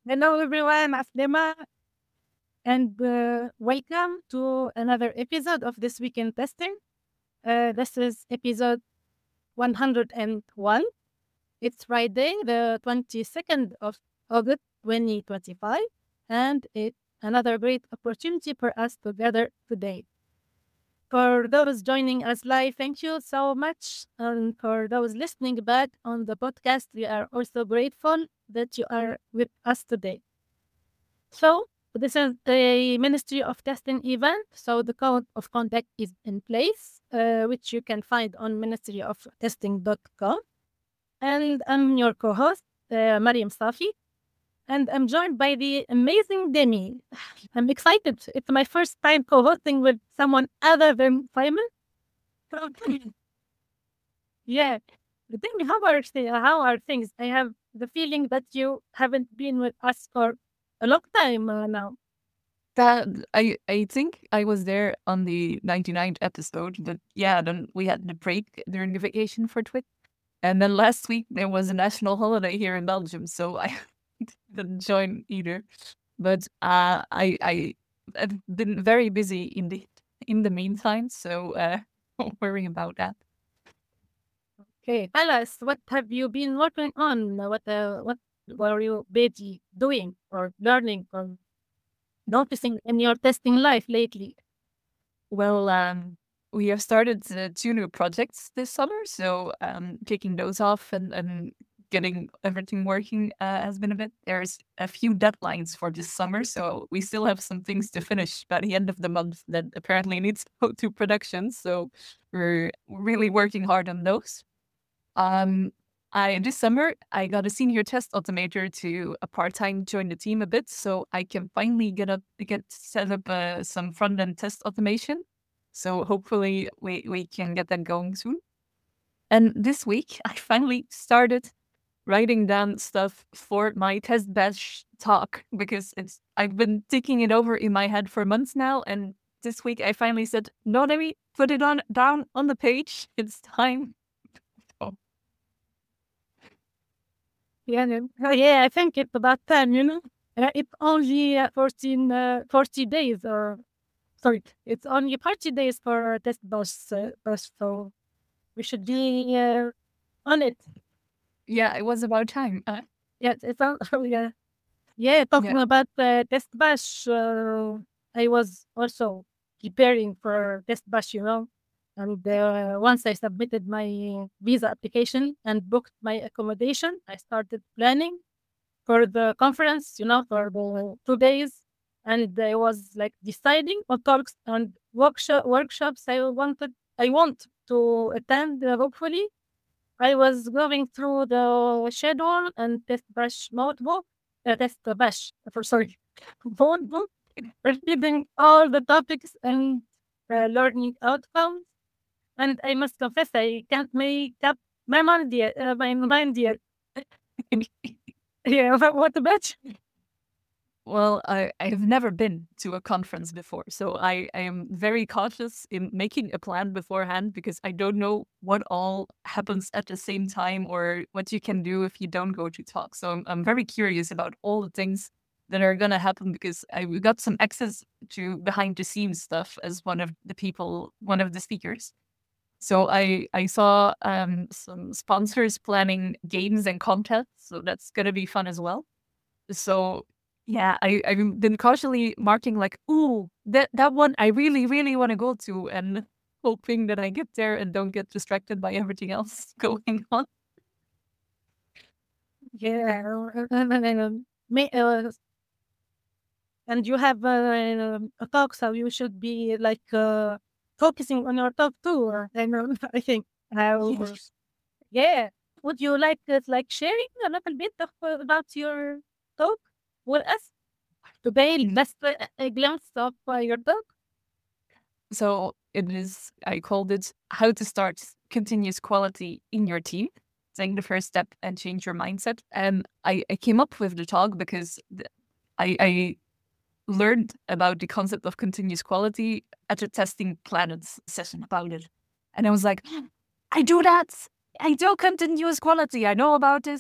Hello, everyone. Aslema, and welcome to another episode of This Week in Testing. This is episode 101. It's Friday, the 22nd of August, 2025, and it's another great opportunity for us to gather today. For those joining us live, thank you so much. And for those listening back on the podcast, we are also grateful that you are with us today. So this is a Ministry of Testing event. So the code of conduct is in place, which you can find on ministryoftesting.com. And I'm your co-host, Mariam Safi, and I'm joined by the amazing Demi. I'm excited. It's my first time co-hosting with someone other than Simon. So, yeah. Demi, how are things? I have the feeling that you haven't been with us for a long time now. That I think I was there on the 99th episode, but yeah, then we had the break during the vacation for Twitch. And then last week there was a national holiday here in Belgium, so I didn't join either. But I've been very busy in the meantime, so don't worry about that. Okay, tell us, what have you been working on? What were you busy doing or learning or noticing in your testing life lately? Well, we have started two new projects this summer, so kicking those off and getting everything working has been a bit. There's a few deadlines for this summer, so we still have some things to finish by the end of the month that apparently needs to go to production. So we're really working hard on those. Um, I this summer I got a senior test automator to a part time join the team a bit, so I can finally get set up some front end test automation. So hopefully we can get that going soon. And this week I finally started writing down stuff for my test batch talk because it's I've been thinking it over in my head for months now, and this week I finally said, "No, let me put it on down on the page. It's time." Oh, Yeah, yeah, I think it's about time. It's only 40 days, or sorry, it's only 40 days for test bus, so we should be on it. yeah, it was about time. Yes, it's on. Yeah, yeah. Yeah. Talking about test bash, I was also preparing for test bash. And once I submitted my visa application and booked my accommodation, I started planning for the conference, for the 2 days. And I was like deciding on talks and workshops I want to attend. Hopefully, I was going through the schedule and test bash notebook, test bash. Sorry, notebook, reading all the topics and learning outcomes. And I must confess, I can't make up my mind yet. Yeah, what about you? Well, I have never been to a conference before, so I am very cautious in making a plan beforehand because I don't know what all happens at the same time or what you can do if you don't go to talk. So I'm very curious about all the things that are going to happen because I got some access to behind the scenes stuff as one of the speakers. So I saw some sponsors planning games and contests, so that's going to be fun as well. So yeah, I've been cautiously marking like, ooh, that one I really, really want to go to and hoping that I get there and don't get distracted by everything else going on. Yeah, and you have a talk, so you should be like focusing on your talk too. I know, I think. Uh, Yes. yeah. Would you like sharing a little bit about your talk with us today? Just a glimpse of your talk. So it is, I called it How to Start Continuous Quality in Your Team. Take the first step and change your mindset. And I came up with the talk because I learned about the concept of continuous quality at a testing planets session about it. And I was like, I do that. I do continuous quality. I know about this.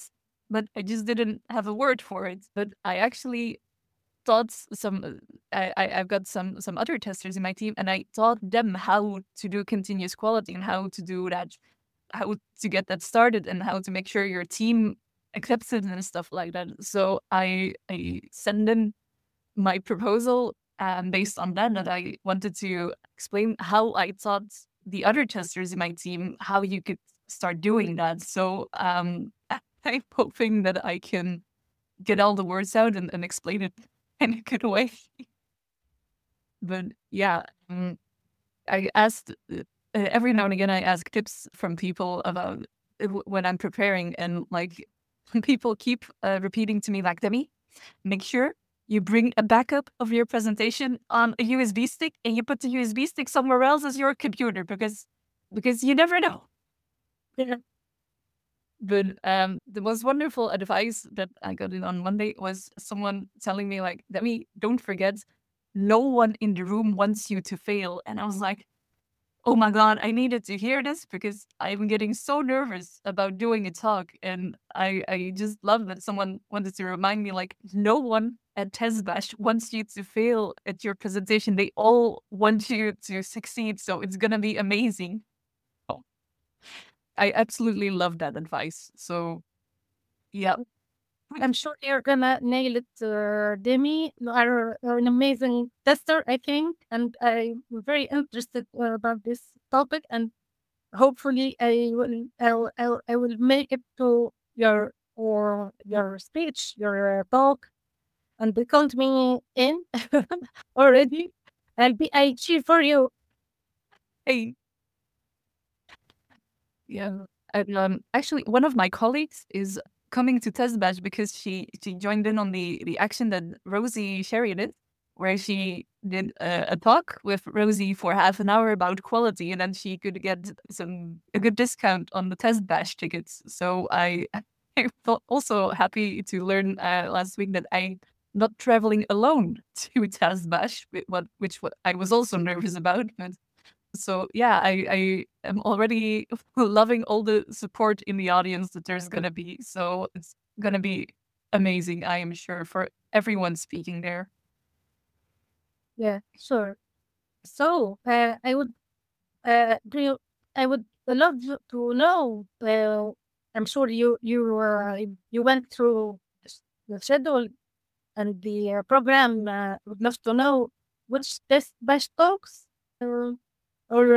but I just didn't have a word for it. But I actually taught some. I've got some other testers in my team, and I taught them how to do continuous quality and how to do that, how to get that started, and how to make sure your team accepts it and stuff like that. So I send in my proposal based on that I wanted to explain how I taught the other testers in my team how you could start doing that. So I'm hoping that I can get all the words out and explain it in a good way. But yeah, I asked every now and again. I ask tips from people about when I'm preparing, and like people keep repeating to me, like, Demi, make sure you bring a backup of your presentation on a USB stick, and you put the USB stick somewhere else as your computer because you never know. Yeah. But the most wonderful advice that I got in on Monday was someone telling me, like, Demi, don't forget, no one in the room wants you to fail. And I was like, oh my God, I needed to hear this because I'm getting so nervous about doing a talk. And I just love that someone wanted to remind me, like, no one at TestBash wants you to fail at your presentation. They all want you to succeed. So it's going to be amazing. Oh, I absolutely love that advice. So, yeah. I'm sure you're gonna nail it, Demi. You are an amazing tester, I think, and I'm very interested about this topic. And hopefully, I will make it to your speech, your talk, and they count me in already. I cheer for you. Hey, yeah. And actually, one of my colleagues is coming to Test Batch because she joined in on the action that Rosie Sherry did, where she did a talk with Rosie for half an hour about quality, and then she could get a good discount on the Test Batch tickets. So I felt also happy to learn last week that I'm not traveling alone to Test Batch, which I was also nervous about, but so yeah, I am already loving all the support in the audience that there's gonna be. So it's gonna be amazing, I am sure, for everyone speaking there. Yeah, sure. So do you, I would love to know. I'm sure you went through the schedule and the program. Would love to know which test batch talks or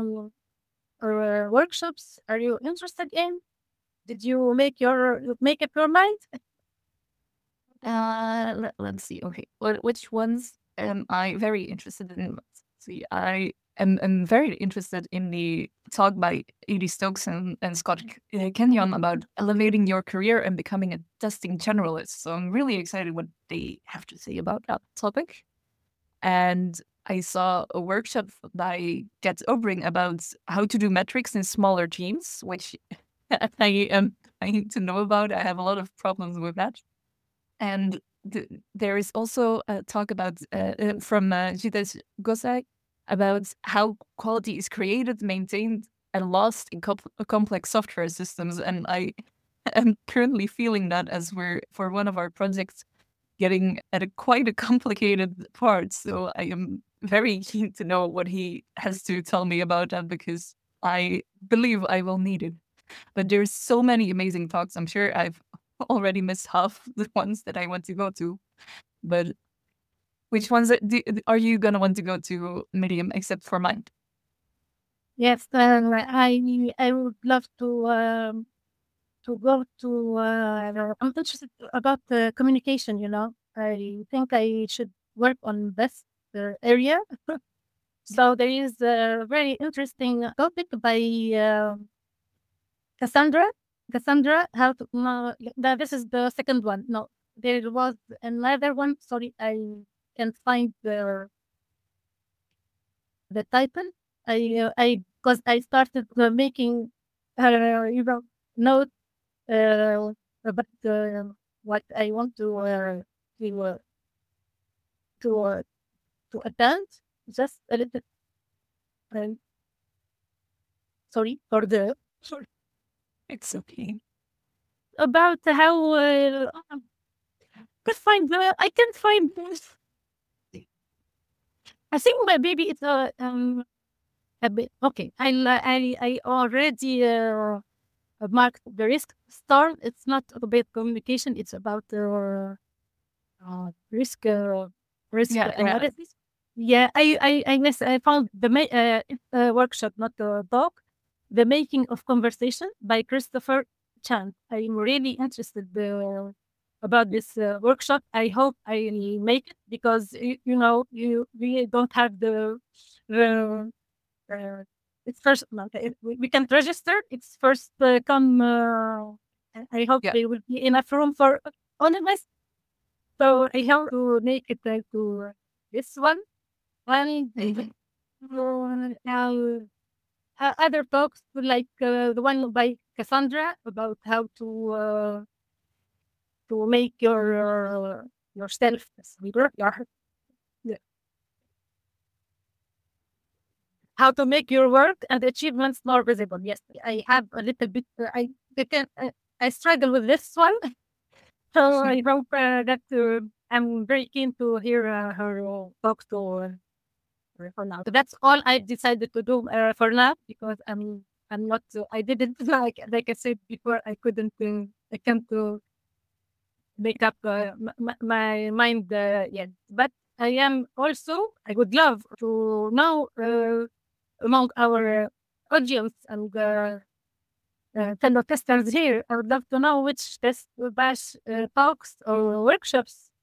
workshops are you interested in? Did you make up your mind? Let's see. Okay, which ones am I very interested in? Let's see. I am very interested in the talk by Edie Stokes and Scott Kenyon about elevating your career and becoming a testing generalist. So I'm really excited what they have to say about that topic. And I saw a workshop by Get Obring about how to do metrics in smaller teams, which I am trying to know about. I have a lot of problems with that. And there is also a talk about from Jitesh Gosai about how quality is created, maintained, and lost in complex software systems. And I am currently feeling that as we're for one of our projects getting at quite a complicated part. So I am very keen to know what he has to tell me about that because I believe I will need it. But there's so many amazing talks. I'm sure I've already missed half the ones that I want to go to. But which ones are you gonna want to go to, Miriam, except for mine? Yes, I would love to go to. I'm interested about the communication. I think I should work on this area. So there is a very interesting topic by Cassandra. Cassandra, how to? No, this is the second one. No, there was another one. Sorry, I can't find the title. I because I started making note about what I want to uh, to uh, to attend. Just a little. Uh, sorry for the. It's okay. about how I can't find this. I think maybe it's a bit okay. I already marked the risk star. It's not about communication. It's about risk Yeah, yeah. analysis. Yeah, I guess I found the workshop, not the talk, the making of conversation by Christopher Chan. I'm really interested about this workshop. I hope I'll make it because you we don't have the it's first no, we can register. It's first come. I hope Yeah. there will be enough room for all of us. So I have to make it to this one. And other talks like the one by Cassandra about how to make yourself sweeter, yeah, how to make your work and achievements more visible. Yes, I have a little bit. I can I struggle with this one, so I hope that I'm very keen to hear her talks to. For now. So that's all I decided to do for now because I'm not I didn't like I said before I couldn't I can't make up my mind yet. But I am also I would love to know among our audience and fellow testers here. I would love to know which test bash talks or workshops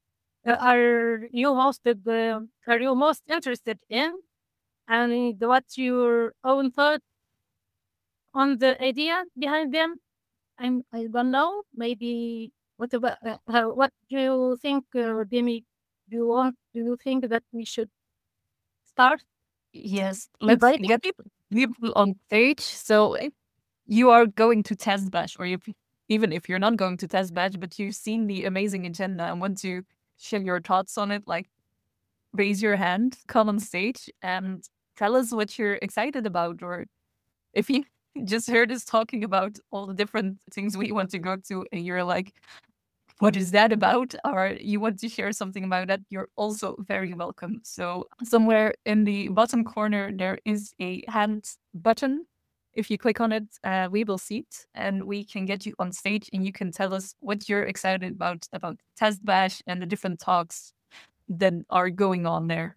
are you most interested in, and what's your own thought on the idea behind them? I don't know. Maybe what about what do you think, Demi? Do you think that we should start Yes, let's inviting get people? people on stage. So if you are going to test batch, or if even if you're not going to test batch, but you've seen the amazing agenda and want to share your thoughts on it, like raise your hand, come on stage, and tell us what you're excited about, or if you just heard us talking about all the different things we want to go to, and you're like, what is that about? Or you want to share something about that, you're also very welcome. So, somewhere in the bottom corner, there is a hand button. If you click on it, we will see it and we can get you on stage and you can tell us what you're excited about Test Bash and the different talks that are going on there.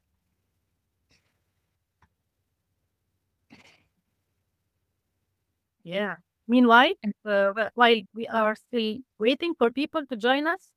Yeah. Meanwhile, while we are still waiting for people to join us,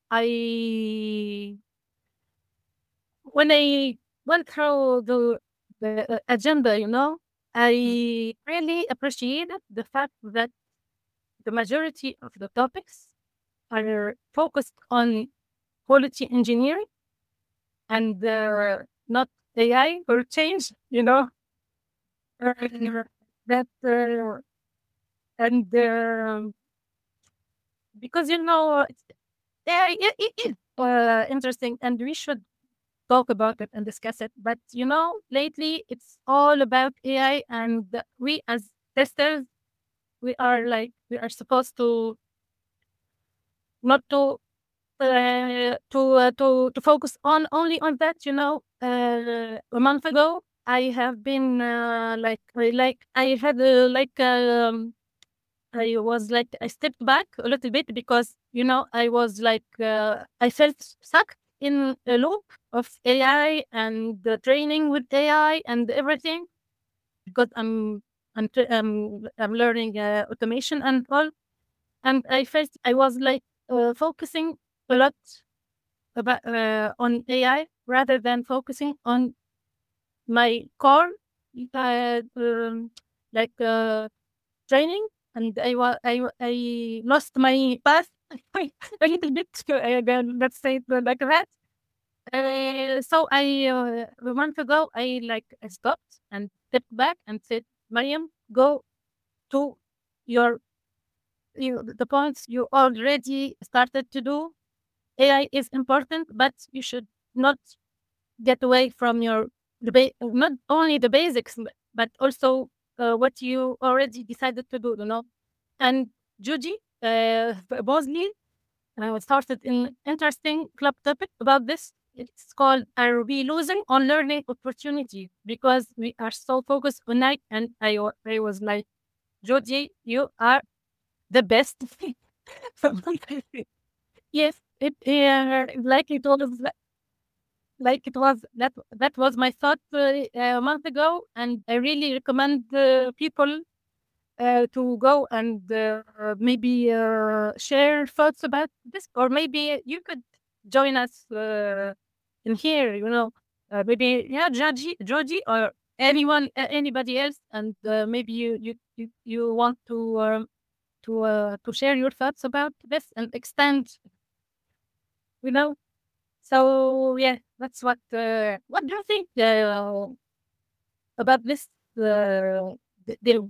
when I went through the agenda, I really appreciated the fact that the majority of the topics are focused on quality engineering and not AI or change, uh, that and because yeah, it is interesting, and we should talk about it and discuss it. But lately it's all about AI, and we as testers, we are supposed to not to focus on only on that. A month ago, I have been I had I was like I stepped back a little bit because I was I felt stuck in a loop of AI and the training with AI and everything because I'm learning automation and all, and I felt I was focusing a lot about on AI rather than focusing on my core uh, um, like training, and I lost my path a little bit. Let's say it like that. So a month ago, I stopped and stepped back and said, Mariam, go to your the points you already started to do. AI is important, but you should not get away from not only the basics, but also what you already decided to do. And Judy, Bosley, and I started an interesting club topic about this. It's called "Are We Losing on Learning Opportunity?" Because we are so focused on night, and I was like, Jody, you are the best. Yes, like it was like it was that was my thought a month ago, and I really recommend people to go and maybe share thoughts about this, or maybe you could join us in here. Maybe yeah, Georgie, or anybody else, and maybe you want to share your thoughts about this and extend. You know, so yeah, that's what. What do you think about this? The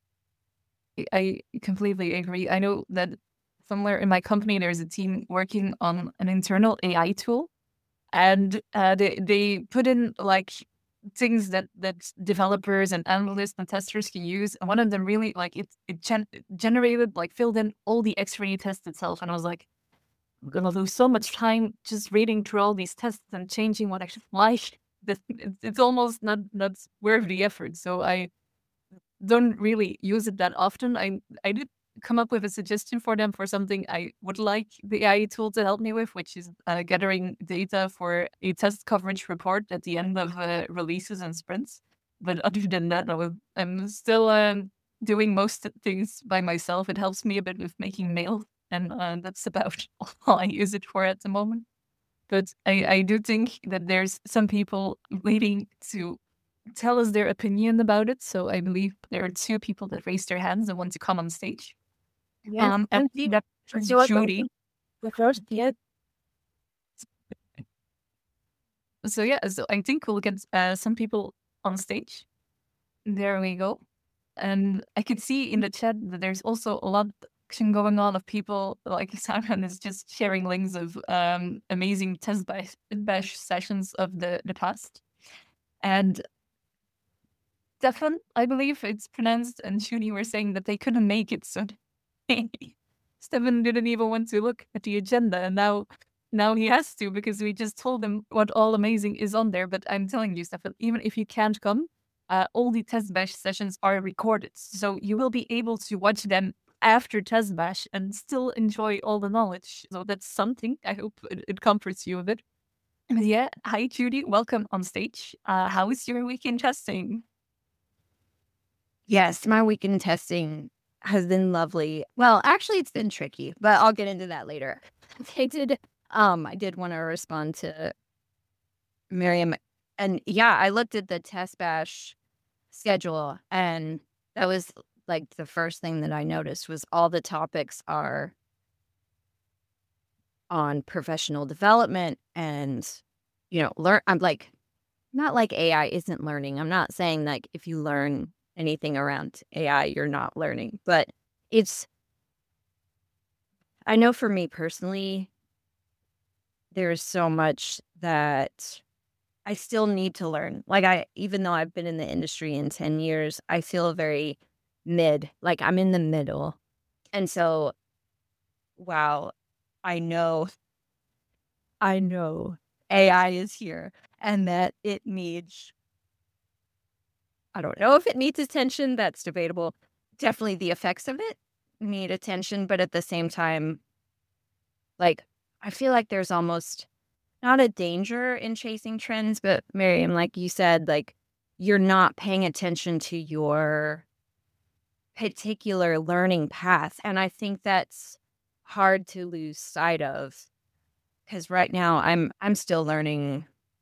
I completely agree. I know that somewhere in my company there's a team working on an internal AI tool, and they put in like things that developers and analysts and testers can use. And one of them really like it generated like filled in all the X-ray tests itself, and I was like, I'm gonna lose so much time just reading through all these tests and changing what I should like. That it's almost not worth the effort. So I don't really use it that often. I did come up with a suggestion for them for something I would like the AI tool to help me with, which is gathering data for a test coverage report at the end of releases and sprints. But other than that, I'm still doing most things by myself. It helps me a bit with making mail, and that's about all I use it for at the moment. But I do think that there's some people waiting to tell us their opinion about it. So I believe there are two people that raised their hands and want to come on stage. yes, And and the that's what Judy. the first yeah. So yeah, so I think we'll get some people on stage. There we go. And I could see in the chat that there's also a lot of action going on of people like Simon is just sharing links of amazing test bash sessions of the past. And Stefan, I believe it's pronounced, and Shuni were saying that they couldn't make it, so Stefan didn't even want to look at the agenda, and now he has to because we just told him what all amazing is on there. But I'm telling you, Stefan, even if you can't come, all the test bash sessions are recorded, so you will be able to watch them after test bash and still enjoy all the knowledge. So that's something. I hope it comforts you a bit. But yeah, hi Judy, welcome on stage. How is your week in testing? Yes, my weekend testing has been lovely. Well, actually, it's been tricky, but I'll get into that later. I did want to respond to Miriam, and yeah, I looked at the test bash schedule, and that was like the first thing that I noticed was all the topics are on professional development and learn. I'm like, not like AI isn't learning. I'm not saying like if you learn anything around AI, you're not learning. But I know for me personally, there's so much that I still need to learn. Like even though I've been in the industry in 10 years, I feel very mid, like I'm in the middle. And so, wow, I know AI is here and that it needs, I don't know if it needs attention. That's debatable. Definitely the effects of it need attention. But at the same time, like, I feel like there's almost not a danger in chasing trends, but Miriam, like you said, like, you're not paying attention to your particular learning path. And I think that's hard to lose sight of because right now I'm still learning,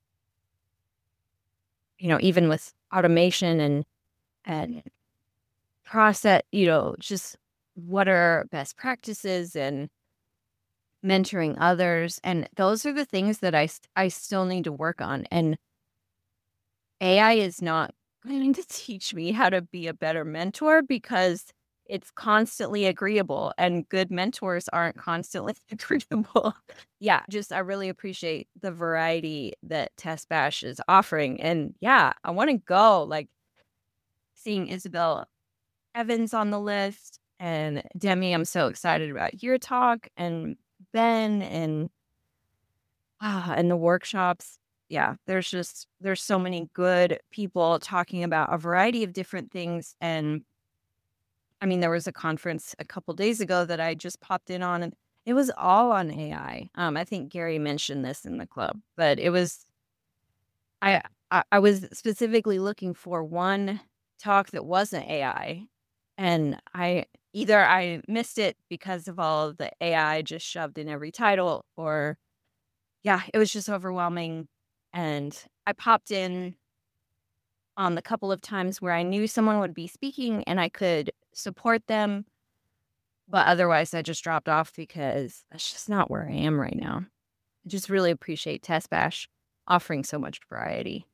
even with automation and process, just what are best practices and mentoring others. And those are the things that I still need to work on. And AI is not going to teach me how to be a better mentor because it's constantly agreeable and good mentors aren't constantly agreeable. Yeah, just I really appreciate the variety that Test Bash is offering. And yeah, I want to go like seeing Isabel Evans on the list. And Demi, I'm so excited about your talk, and Ben, and the workshops. Yeah, there's so many good people talking about a variety of different things. And I mean, there was a conference a couple days ago that I just popped in on, and it was all on AI. I think Gary mentioned this in the club, but it was I I was specifically looking for one talk that wasn't AI, and I missed it because of all of the AI just shoved in every title, or yeah, it was just overwhelming. And I popped in on the couple of times where I knew someone would be speaking and I could support them, but otherwise I just dropped off because that's just not where I am right now. I just really appreciate Test Bash offering so much variety.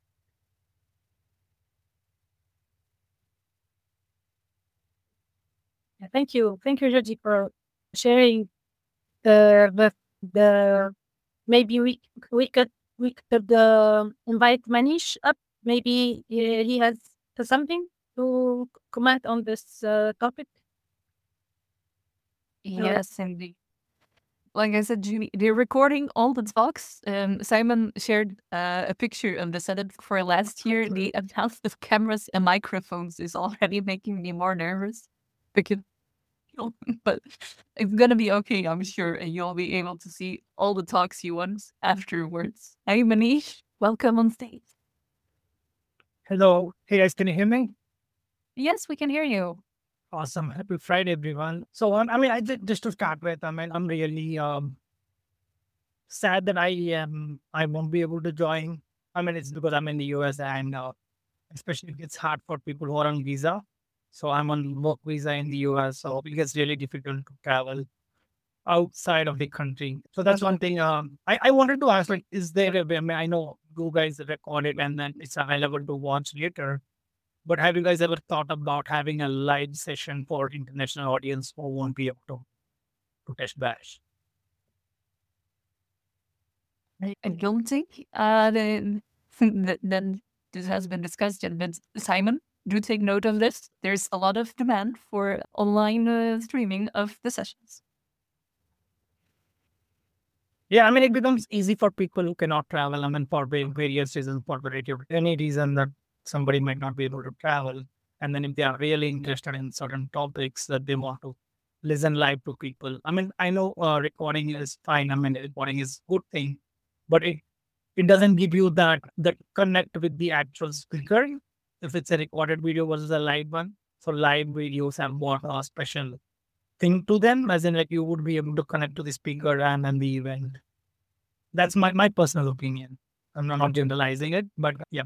Yeah, thank you, Georgie, for sharing the maybe we could invite Manish up. Maybe he has something to comment on this topic. Yes, indeed. Like I said, Julie, they're recording all the talks. Simon shared a picture of the setup for last year. The amount of cameras and microphones is already making me more nervous because, but it's gonna be okay, I'm sure, and you'll be able to see all the talks you want afterwards. Hey, Manish, welcome on stage. Hello. Hey guys, can you hear me? Yes, we can hear you. Awesome. Happy Friday, everyone. So, I mean, just to start with, I mean, I'm really sad that I won't be able to join. I mean, it's because I'm in the US and especially it's hard for people who are on visa. So I'm on work visa in the US, so it gets really difficult to travel outside of the country. So that's one thing. I wanted to ask, like, is there a way? I mean, I know you guys record it and then it's available to watch later. But have you guys ever thought about having a live session for international audience who won't be able to test bash? I don't think then this has been discussed yet, but Simon, do take note of this. There's a lot of demand for online streaming of the sessions. Yeah, I mean, it becomes easy for people who cannot travel. I mean, for various reasons, any reason that somebody might not be able to travel. And then if they are really interested in certain topics that they want to listen live to people. I mean, I know recording is fine. I mean, recording is good thing, but it doesn't give you that connect with the actual speaker if it's a recorded video versus a live one. So live videos have more special thing to them, as in like you would be able to connect to the speaker and the event. That's my personal opinion. I'm not generalizing it, but yeah.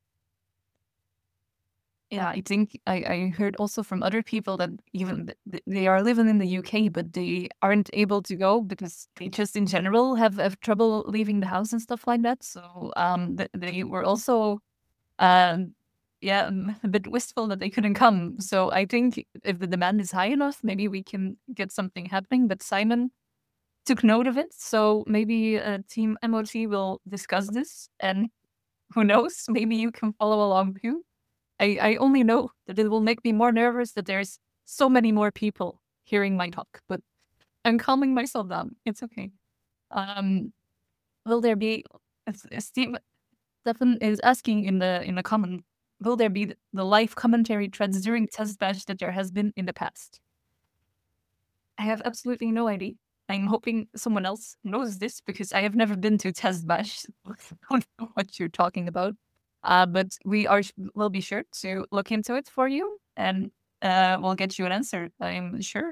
Yeah, I think I heard also from other people that even they are living in the UK, but they aren't able to go because they just in general have trouble leaving the house and stuff like that. So they were also yeah, a bit wistful that they couldn't come. So I think if the demand is high enough, maybe we can get something happening. But Simon took note of it, so maybe Team MOT will discuss this, and who knows, maybe you can follow along too. I only know that it will make me more nervous that there's so many more people hearing my talk, but I'm calming myself down. It's okay. Will there be? Stefan is asking in the comment. Will there be the live commentary threads during Test Bash that there has been in the past? I have absolutely no idea. I'm hoping someone else knows this because I have never been to Test Bash. I don't know what you're talking about. But we'll be sure to look into it for you, and we'll get you an answer, I'm sure.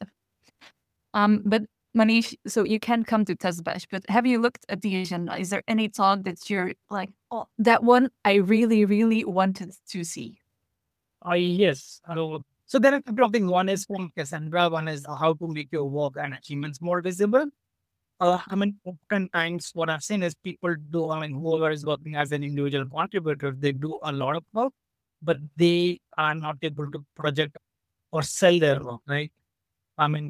But Manish, so you can come to Test Bash, but have you looked at the agenda? Is there any talk that you're like, oh, that one I really, really wanted to see? Yes. So there are a couple of things. One is from Cassandra. One is how to make your work and achievements more visible. I mean, oftentimes what I've seen is people do, I mean, whoever is working as an individual contributor, they do a lot of work, but they are not able to project or sell their work, right? I mean,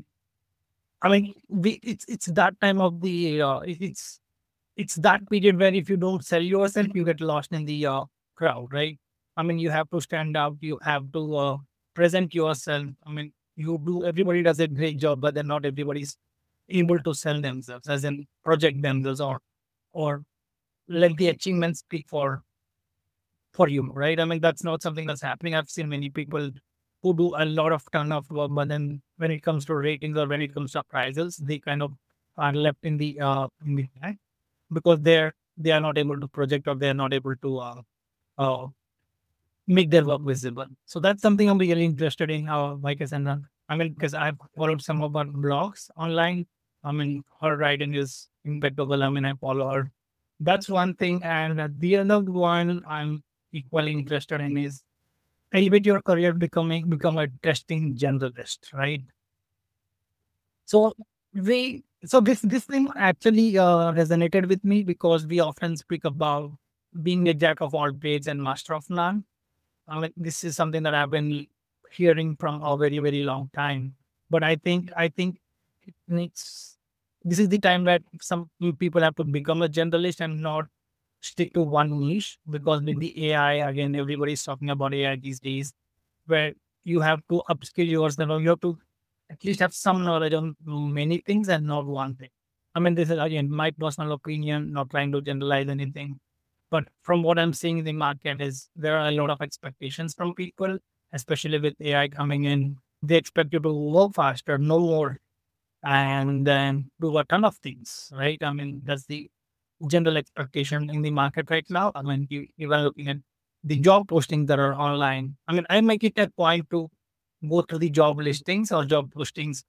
it's that time of the, it's that period where if you don't sell yourself, you get lost in the crowd, right? I mean, you have to stand out, you have to present yourself. I mean, everybody does a great job, but then not everybody's able to sell themselves, as in project themselves, or let the achievements speak for you, right? I mean, that's not something that's happening. I've seen many people who do a lot of ton of work, but then when it comes to ratings or when it comes to appraisals, they kind of are left in the back because they are not able to project, or they are not able to uh, make their work visible. So that's something I'm really interested in. How, like I said, I mean, because I've followed some of her blogs online. I mean, her writing is impeccable. I mean, I follow her. That's one thing. And the other one I'm equally interested in is elevate your career, become a testing generalist, right? So this thing actually resonated with me because we often speak about being a jack of all trades and master of none. I mean, this is something that I've been hearing from a very, very long time. But I think it needs, this is the time that some people have to become a generalist and not stick to one niche, because with the AI, again, everybody's talking about AI these days, where you have to upskill yourself. You have to at least have some knowledge on many things and not one thing. I mean, this is again my personal opinion, not trying to generalize anything. But from what I'm seeing in the market is there are a lot of expectations from people, especially with AI coming in. They expect you to work faster, know more, and then do a ton of things, right? I mean, that's the general expectation in the market right now. I mean, you are looking at the job postings that are online. I mean, I make it a point to go to the job listings or job postings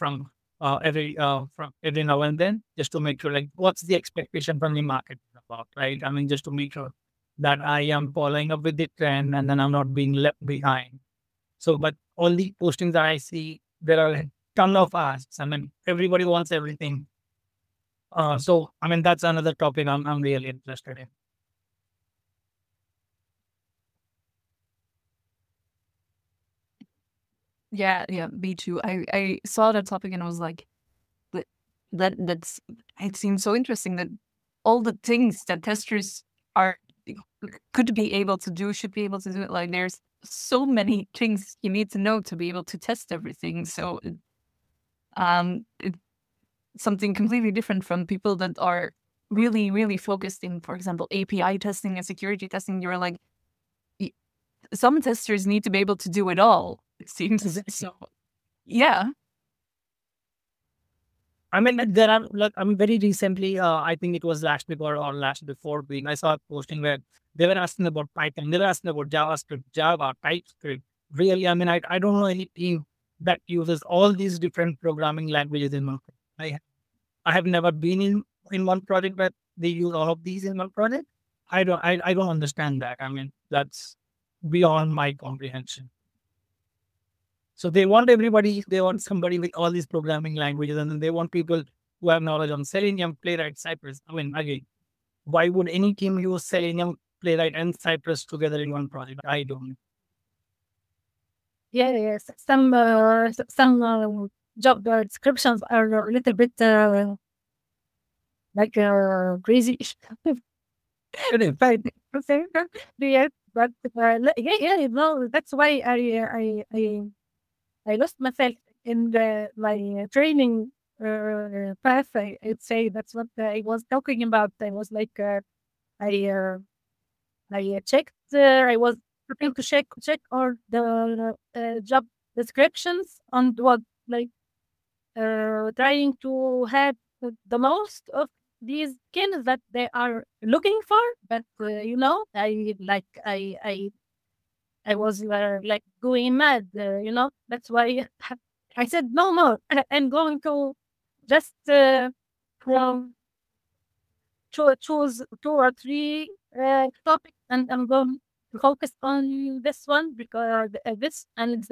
from every now and then, just to make sure like what's the expectation from the market about, right? I mean, just to make sure that I am following up with the trend and then I'm not being left behind. So, but all the postings that I see, there are a ton of asks. I mean, everybody wants everything. So I mean, that's another topic I'm really interested in. Yeah, yeah, me too. I saw that topic and I was like, that that's it seems so interesting that all the things that testers are could be able to do, should be able to do it. Like there's so many things you need to know to be able to test everything. So it's something completely different from people that are really, really focused in, for example, API testing and security testing. You're like, y- some testers need to be able to do it all, it seems. So yeah. I mean, there are like, I mean, very recently, I think it was last week or last before week, I saw a posting where they were asking about Python, they were asking about JavaScript, Java, TypeScript. Really, I mean, I don't know any team that uses all these different programming languages in one project. I have never been in one project where they use all of these in one project. I don't understand that. I mean, that's beyond my comprehension. So they want somebody with all these programming languages, and then they want people who have knowledge on Selenium, Playwright, Cypress. I mean, again, why would any team use Selenium, Playwright, and Cypress together in one project? I don't. Yeah, yes. Some job descriptions are a little bit like crazy. Right. Yes, but yeah, yeah, no, that's why I lost myself in my training path. I'd say that's what I was talking about. I was like, I uh, I checked. I was looking to check all the job descriptions on what like trying to have the most of these skills that they are looking for. But I was like going mad. That's why I said no more. I'm going to just from choose two or three topics, and I'm going to focus on this one because this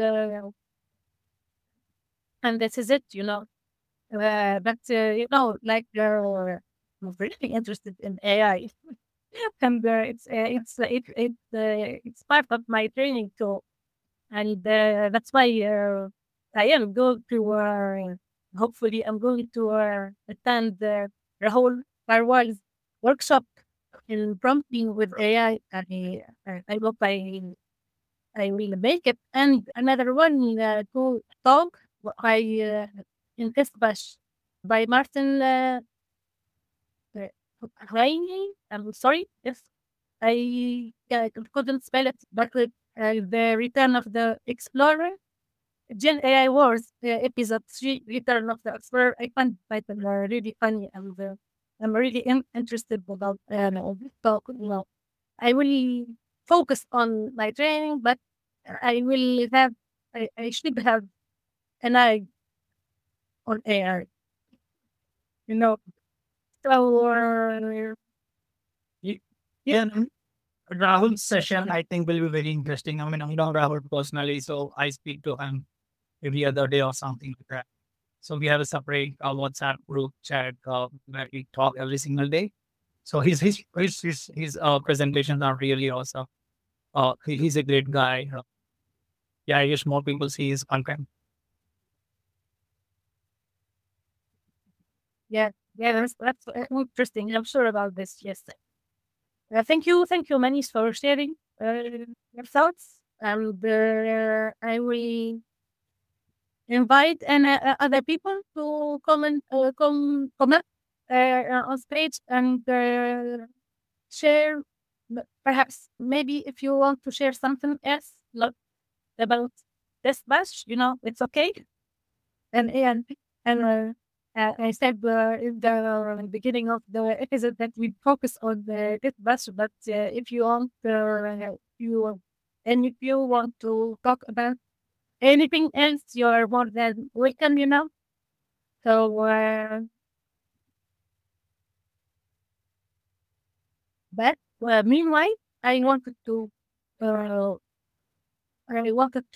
and this is it. But like I'm really interested in AI, and it's part of my training too, and that's why I am going to hopefully I'm going to attend Rahul Parwal's workshop in prompting with AI, and I hope I I will make it. And another one to talk by in this bash by Martin uh, Rainey. I'm sorry if I couldn't spell it, but the Return of the Explorer, Gen AI Wars, episode 3, Return of the Explorer. I find it really funny, and I'm really interested about this talk. Well, I will focus on my training, but I will have, I should have an eye on AI, you know. So, Y- Yeah, and Rahul's session I think will be very interesting. I mean, I know Rahul personally, so I speak to him every other day or something like that. So we have a separate WhatsApp group chat where we talk every single day. So his presentations are really awesome. He's a great guy. Yeah, I wish more people see his content. yeah, that's interesting. I'm sure about this. Yes. Thank you, Manis, for sharing your thoughts. And I will invite other people to comment on stage and share. Perhaps maybe if you want to share something else, not about this bash, it's okay. And I said in the beginning of the episode that we focus on the this bash, but if you want, if you want to talk about anything else, you are more than welcome. So, but meanwhile, I wanted to, uh, I wanted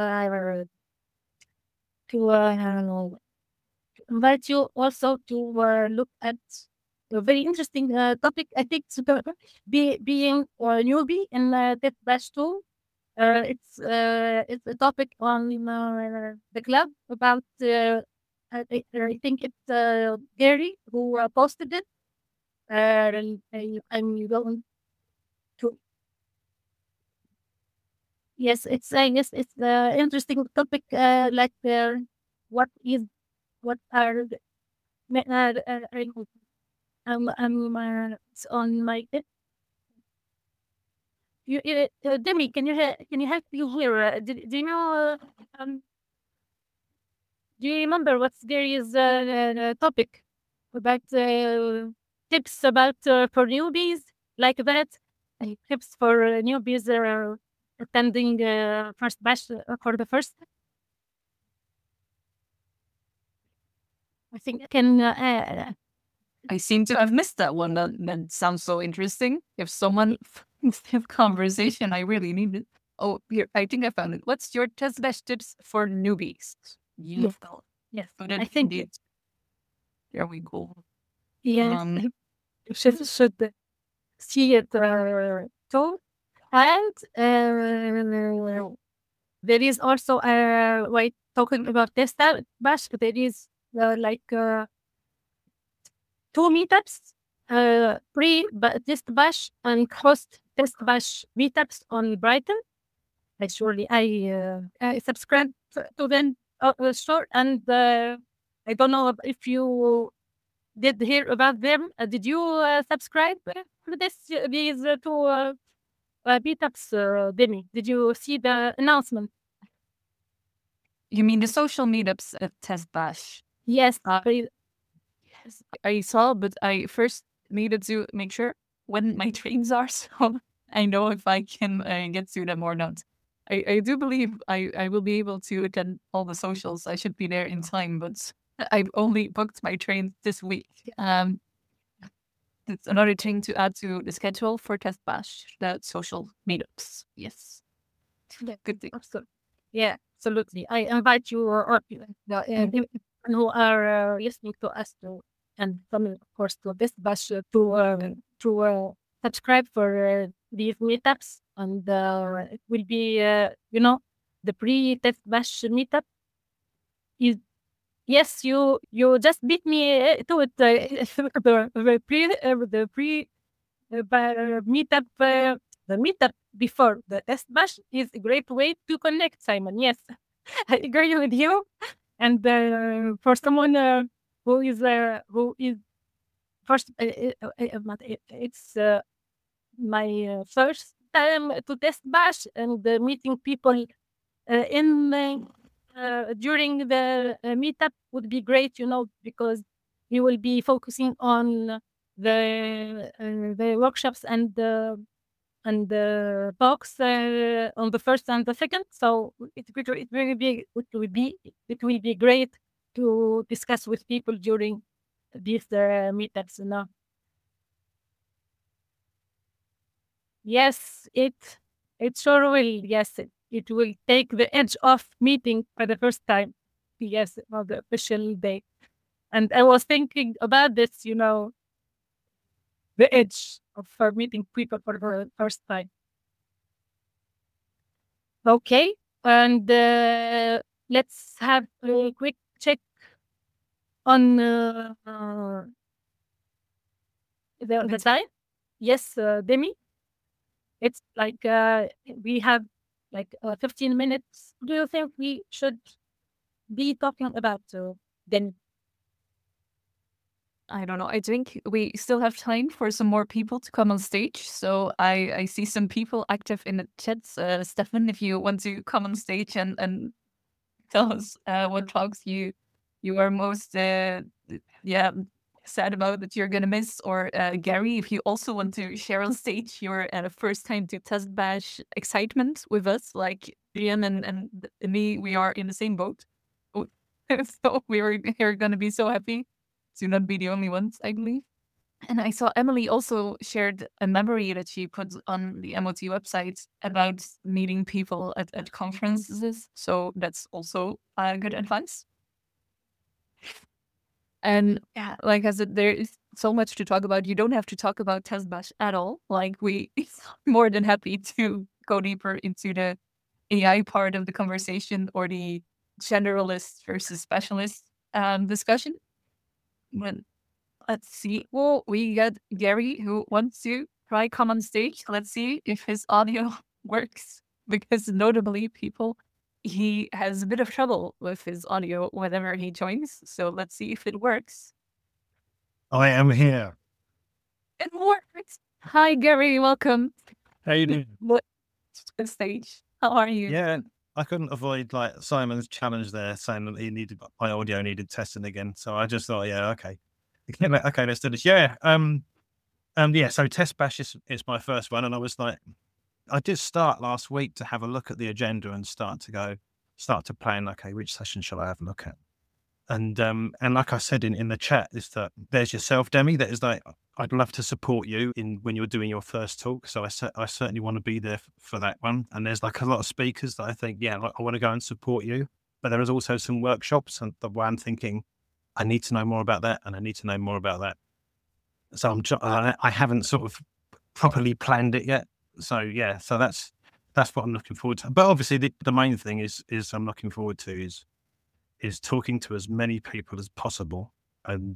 to invite you also to look at a very interesting topic. I think it's being a newbie in that batch too. It's a topic on the club about. I think it's Gary who posted it. And I'm going to. Yes, it's the interesting topic. Like what is what are the- it's on my. Demi, can you help you here? Do you know? Do you remember what's Gary's topic about tips about for newbies like that? Tips for newbies attending first batch for the first. I think I can. I seem to have missed that one. That sounds so interesting. If someone have conversation, I really need it. Oh, here, I think I found it. What's your test best tips for newbies? Yes. Beautiful. Yes, Put I it think. indeed. There we go. Yes, Um, you should see it too. And there is also while talking about test bash, there is like two meetups, pre test bash and post test bash meetups on Brighton. I subscribe to them sure, and I don't know if you did hear about them. Did you subscribe to these two meetups, Demi? Did you see the announcement? you mean the social meetups at Test Bash? Yes, Yes, I saw, but I first needed to make sure when my trains are, so I know if I can get to them or not. I do believe I will be able to attend all the socials. I should be there in time, but I've only booked my train this week. It's another thing to add to the schedule for Test Bash, the social meetups. Yes, good thing. yeah, absolutely. I invite you or who are listening to us to, and coming, of course, to this bash to subscribe for these meetups, and it will be the pre-test bash meetup is. Yes, you just beat me to it. The pre meetup the meetup before the test bash is a great way to connect, Simon. Yes, I agree with you. And for someone who is first, it's my first time to test bash and meeting people in during the meetup would be great, because we will be focusing on the workshops and the talks on the first and the second. So it will be great to discuss with people during these meetups. Yes, it sure will. Yes, it will take the edge off meeting for the first time. Yes, on the official day. And I was thinking about this, the edge of meeting people for the first time. Okay, and let's have a quick check on the time. Yes, Demi, it's like we have like 15 minutes. Do you think we should be talking about Demi? I don't know. I think we still have time for some more people to come on stage. So I see some people active in the chats. Stefan, if you want to come on stage and tell us what talks you are most sad about that you're gonna miss, or Gary, if you also want to share on stage your first time to test bash excitement with us, like Ian and me, we are in the same boat. So we're gonna be so happy to not be the only ones, I believe. And I saw Emily also shared a memory that she put on the MOT website about meeting people at conferences. So that's also good advice. And yeah, like I said, there is so much to talk about. You don't have to talk about Test Bash at all. Like we more than happy to go deeper into the AI part of the conversation or the generalist versus specialist discussion. But let's see. Well, we got Gary who wants to try come on stage. Let's see if his audio works. Because notably, people, he has a bit of trouble with his audio whenever he joins. So let's see if it works. I am here. It works. Hi, Gary. Welcome. How you doing? What to the stage? How are you? Yeah, I couldn't avoid like Simon's challenge there, saying that my audio needed testing again. So I just thought, yeah, okay, okay, let's do this. Yeah, yeah. So Test Bash is my first one, and I was like, I did start last week to have a look at the agenda and start to plan. Okay, which session shall I have a look at? And like I said in the chat, is that there's yourself, Demi. That is like, I'd love to support you when you're doing your first talk. So I certainly want to be there for that one. And there's like a lot of speakers that I think, yeah, like, I want to go and support you. But there is also some workshops, and the one I'm thinking, I need to know more about that, and I need to know more about that. So I haven't sort of properly planned it yet. So yeah, so that's what I'm looking forward to. But obviously, the main thing is I'm looking forward to is talking to as many people as possible, and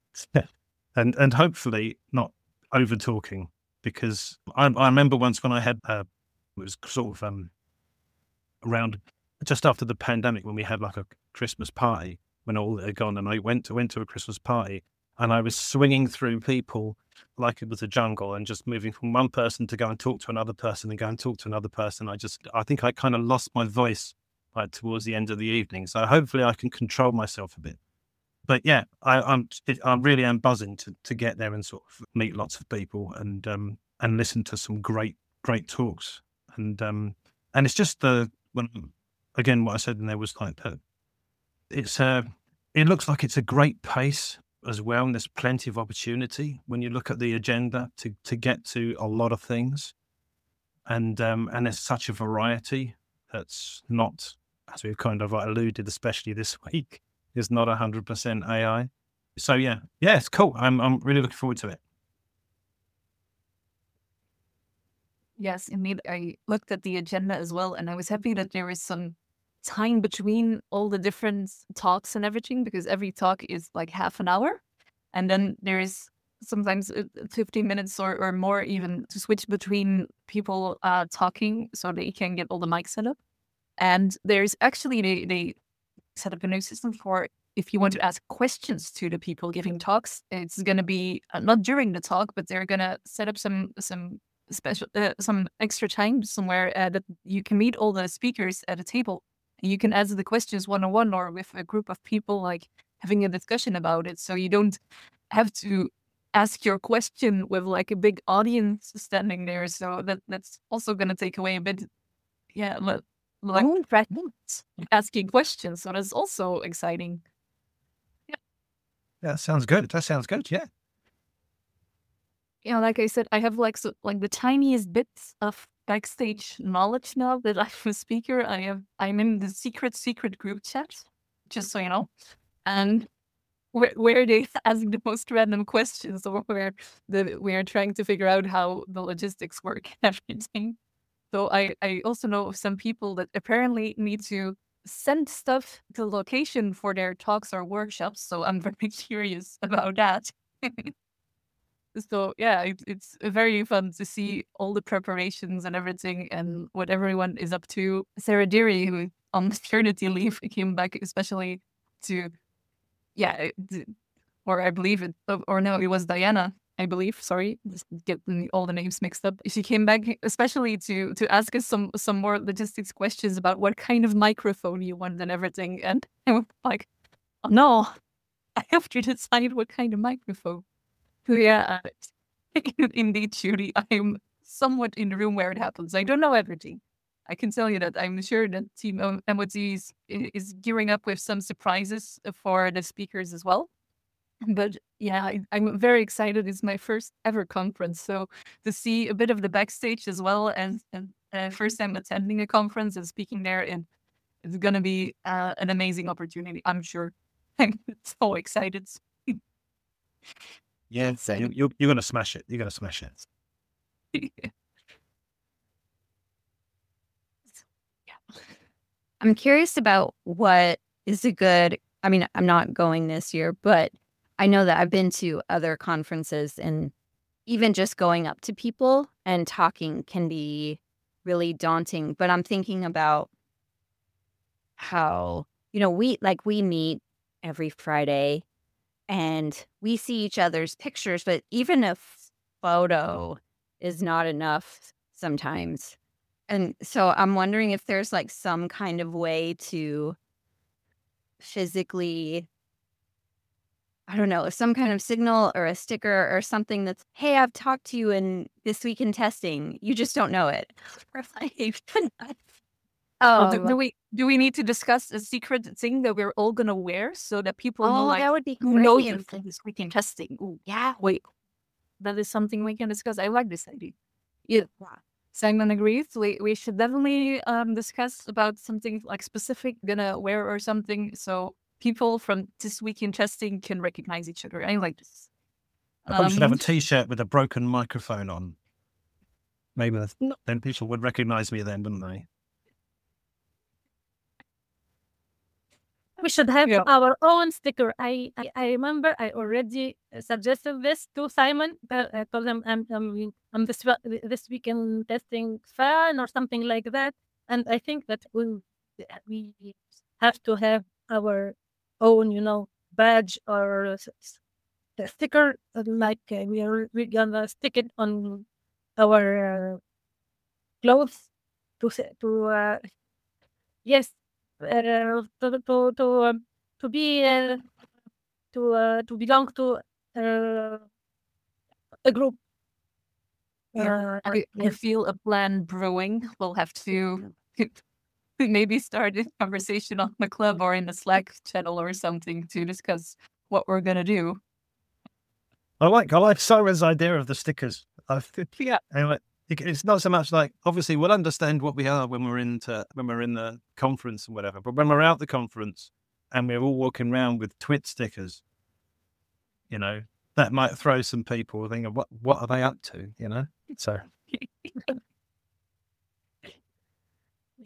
and hopefully not over talking, because I remember once when I had it was sort of around just after the pandemic, when we had like a Christmas party when all had gone, and I went to a Christmas party, and I was swinging through people like it was a jungle, and just moving from one person to go and talk to another person and go and talk to another person. I think I kind of lost my voice like towards the end of the evening. So hopefully I can control myself a bit. But yeah, I really am buzzing to get there and sort of meet lots of people and listen to some great talks. And it's just again, what I said in there was like that it looks like it's a great pace as well, and there's plenty of opportunity when you look at the agenda to get to a lot of things. And there's such a variety that's not, as we've kind of alluded, especially this week, is not 100% AI. So yeah, it's cool. I'm really looking forward to it. Yes, indeed. I looked at the agenda as well, and I was happy that there is some time between all the different talks and everything, because every talk is like half an hour. And then there is sometimes 15 minutes or more even to switch between people talking so they can get all the mics set up. And there's actually, they set up a new system for if you want to ask questions to the people giving talks. It's going to be not during the talk, but they're going to set up some special, some extra time somewhere that you can meet all the speakers at a table. And you can ask the questions one-on-one or with a group of people, like having a discussion about it. So you don't have to ask your question with like a big audience standing there. So that's also going to take away a bit, like asking questions. So that's also exciting. That sounds good. That sounds good. Yeah. Yeah, like I said, I have like the tiniest bits of backstage knowledge now that I'm a speaker. I'm in the secret group chat, just so you know, and where they ask the most random questions, or where we are trying to figure out how the logistics work and everything. So I also know of some people that apparently need to send stuff to the location for their talks or workshops. So I'm very curious about that. So yeah, it's very fun to see all the preparations and everything and what everyone is up to. Sarah Deary, who on maternity leave came back especially to, or I believe it, or no, it was Diana, I believe. Sorry, just get all the names mixed up. She came back especially to ask us some more logistics questions about what kind of microphone you want and everything. And I was like, oh no, I have to decide what kind of microphone. Yeah, indeed, Judy. I'm somewhat in the room where it happens. I don't know everything. I can tell you that. I'm sure that Team MOT is gearing up with some surprises for the speakers as well. But yeah, I'm very excited. It's my first ever conference. So to see a bit of the backstage as well, and first time attending a conference and speaking there, and it's going to be an amazing opportunity, I'm sure. I'm so excited. Yeah, you're going to smash it. You're going to smash it. I'm curious about what is a good, I mean, I'm not going this year, but I know that I've been to other conferences, and even just going up to people and talking can be really daunting. But I'm thinking about how, we meet every Friday and we see each other's pictures, but even a photo is not enough sometimes. And so I'm wondering if there's like some kind of way to physically, I don't know, some kind of signal or a sticker or something that's, hey, I've talked to you in this week in testing. You just don't know it. Do we need to discuss a secret thing that we're all gonna wear so that people know, like, that would be who know great. you from this week in testing? Ooh, yeah, wait, that is something we can discuss. I like this idea. Yeah, Simon agrees. We should definitely discuss about something like specific gonna wear or something, so people from this week in testing can recognize each other. I like this. I probably should have a T-shirt with a broken microphone on. Maybe then people would recognize me then, wouldn't they? We should have our own sticker. I remember I already suggested this to Simon. I told him I'm this weekend testing fan or something like that. And I think that we have to have our own, badge or sticker. Like we're gonna stick it on our clothes to yes. To be to belong to a group. I feel a plan brewing. We'll have to maybe start a conversation on the club or in the Slack channel or something to discuss what we're gonna do. I like Simon's idea of the stickers. Yeah. Anyway, it's not so much like, obviously we'll understand what we are when we're in the conference and whatever, but when we're out the conference and we're all walking around with twit stickers, that might throw some people thinking, what are they up to? So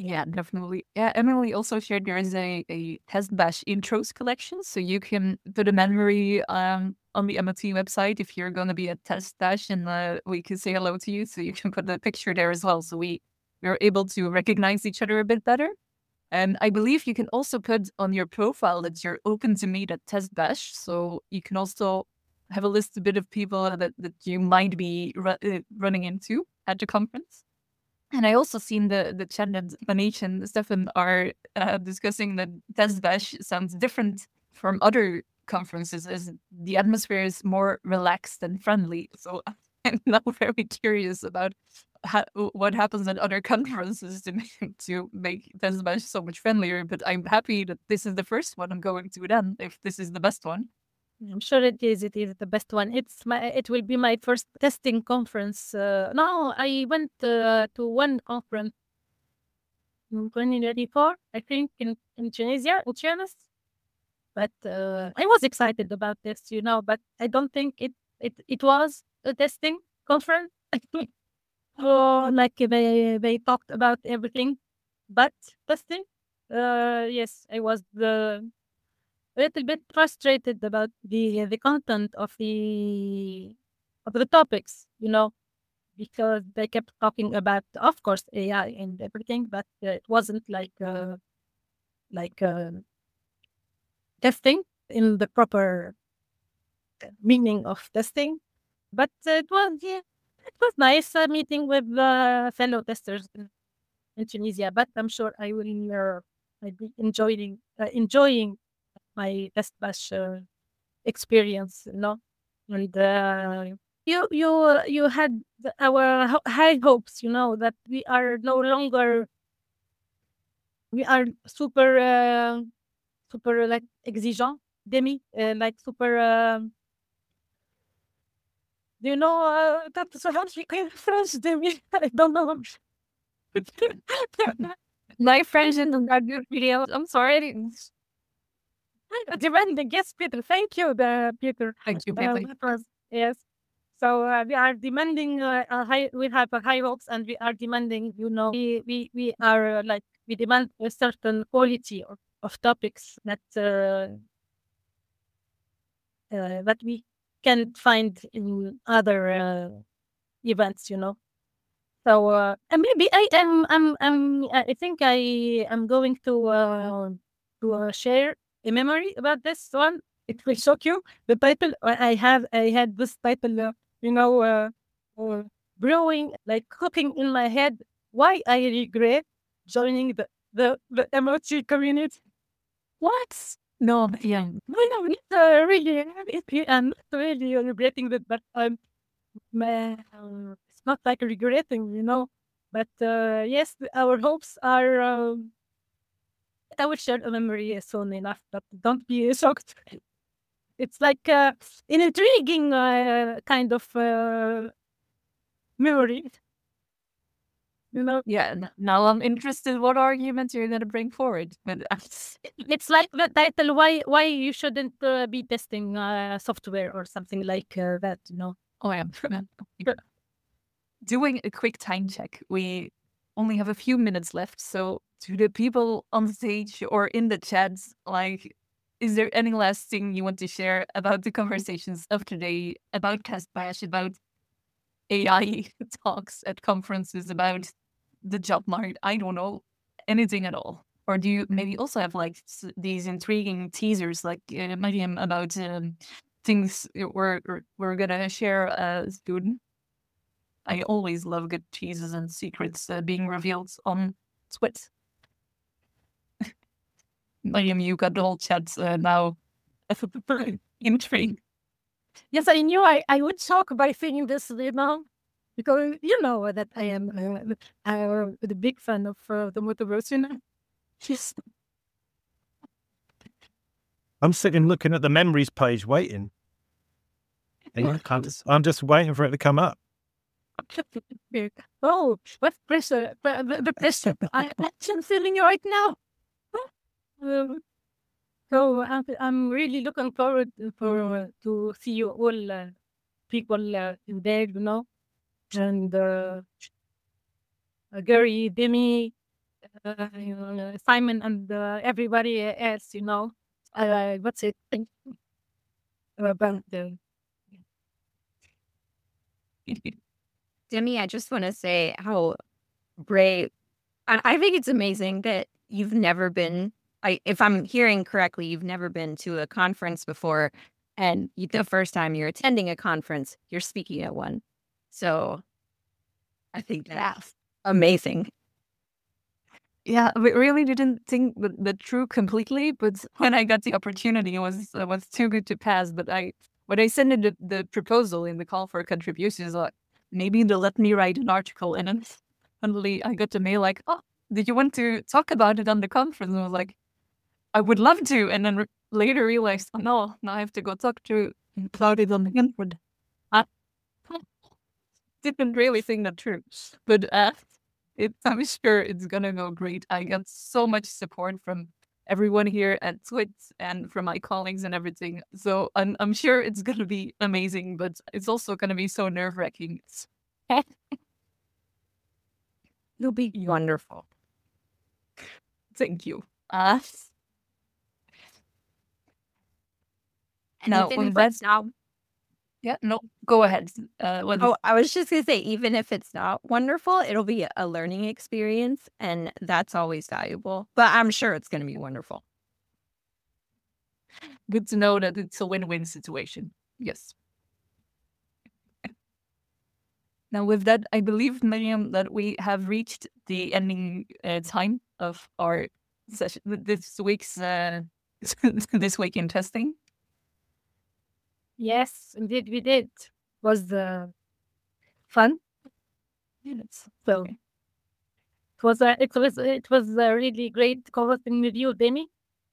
Yeah, definitely. Yeah, Emily also shared there is a test bash intros collection, so you can put a memory on the MIT website if you're going to be at test bash, and we can say hello to you. So you can put the picture there as well, so we're able to recognize each other a bit better. And I believe you can also put on your profile that you're open to meet at test bash, so you can also have a list a bit of people that you might be running into at the conference. And I also seen the chat that Manish and Stefan are discussing that Test Bash sounds different from other conferences, as the atmosphere is more relaxed and friendly. So I'm now very curious about what happens at other conferences to make Test Bash so much friendlier. But I'm happy that this is the first one I'm going to then, if this is the best one. I'm sure it is. It is the best one. It will be my first testing conference. No, I went to one conference in 2024, I think, in Tunisia, in Tunis. But I was excited about this, but I don't think it was a testing conference. Oh, like they talked about everything, but testing. Yes, I was a little bit frustrated about the content of the topics, because they kept talking about, of course, AI and everything, but it wasn't like testing in the proper meaning of testing. But it was nice meeting with fellow testers in Tunisia. But I'm sure I'd be enjoying my test bash experience, and you had our high hopes, that we are no longer we are super like exigeant, demi, like super. Do you know that's how we can French demi? I don't know. My French is not good video. I'm sorry. Demanding, yes, Peter. Thank you, Peter. Thank you, Pepe. That was yes. So we are demanding a high. We have a high hopes, and we are demanding. We are like we demand a certain quality of topics that we can find in other events. So and maybe I think I am going to share a memory about this one. It will shock you. The title I had this title, brewing, like cooking in my head. Why I regret joining the MOT community. What? No, yeah. No, it's really, I'm really regretting that, but it's not like regretting, But yes, our hopes are. I will share a memory soon enough, but don't be shocked. It's like an intriguing kind of memory. Yeah, now I'm interested what arguments you're going to bring forward. But It's like the title, why you shouldn't be testing software or something like that, oh, yeah. Doing a quick time check. We only have a few minutes left. So to the people on stage or in the chats, like, is there any last thing you want to share about the conversations of today, about Test Bash, about AI talks at conferences, about the job market? I don't know, anything at all. Or do you maybe also have like these intriguing teasers, like Mariam, about things we're gonna share soon? I always love good teasers and secrets being revealed on Twit. Mariam, you got the whole chat now. Intrigued. Yes, I knew I would talk by saying this, because you know that I am the big fan of the motivation. Yes. I'm sitting looking at the memories page waiting. I'm just waiting for it to come up. Oh, what pressure! The pressure! I'm feeling you right now. So I'm really looking forward to see you all people in there, and Gary, Demi, Simon and everybody else, what's it about the Demi, I just want to say how brave. I think it's amazing that you've never been. If I'm hearing correctly, you've never been to a conference before, and the first time you're attending a conference, you're speaking at one. So, I think that's amazing. Yeah, we really didn't think that through completely, but when I got the opportunity, it was too good to pass. But when I sent in the proposal in the call for contributions, like maybe they'll let me write an article, and then suddenly I got the mail like, "Oh, did you want to talk about it on the conference?" And I was like, "I would love to," and then later realized, "Oh no, now I have to go talk to about it on the conference." I didn't really think that through, but I'm sure it's gonna go great. I got so much support from everyone here at Twitch and from my colleagues and everything. So I'm sure it's gonna be amazing, but it's also gonna be so nerve-wracking. You'll be wonderful. Thank you. And Now, even when if that's it's not, yeah, no, go ahead. I was just gonna say, even if it's not wonderful, it'll be a learning experience, and that's always valuable. But I'm sure it's gonna be wonderful. Good to know that it's a win-win situation. Yes. Now, with that, I believe, Miriam, that we have reached the ending time of our session. This week's this week in testing. Yes, indeed, we did. Was fun. Yes. So it was really great co-hosting with you, Demi.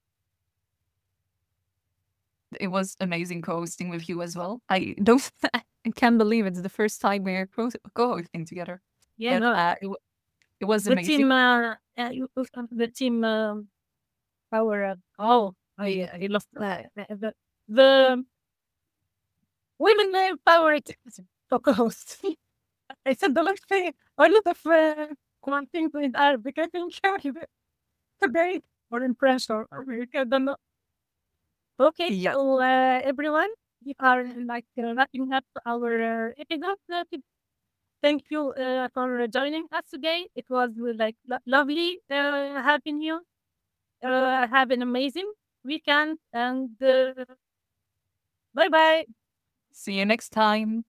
It was amazing co-hosting with you as well. I can't believe it's the first time we're co-hosting together. Yeah, But, no, it was the amazing. team, the team power. I lost the women empowered co-host. I said the last thing. A lot of things in Arabic. I didn't share it today or in French or I don't know. Okay, Yeah. so everyone, we are wrapping up our episode. Thank you for joining us today. It was lovely having you. Have an amazing weekend and bye bye. See you next time.